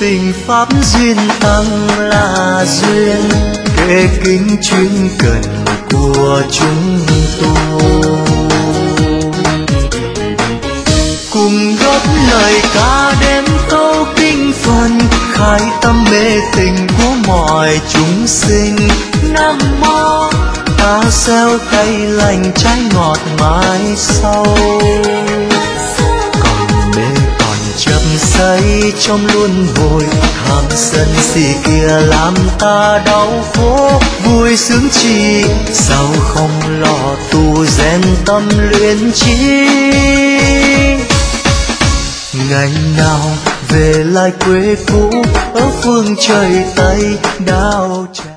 tình pháp duyên tăng là duyên, kể kinh chuyên cần của chúng tôi. Cùng góp lời ca đêm câu kinh phần, khai tâm mê tình của mọi chúng sinh. Nam mô ta gieo cây lành trái ngọt mãi sau, còn mê còn chấp say trong luân hồi. Tham sân si kia làm ta đau khổ, vui sướng chi sao không lo tu rèn tâm luyện chi. Ngày nào về lại quê cũ ở phương trời Tây đao.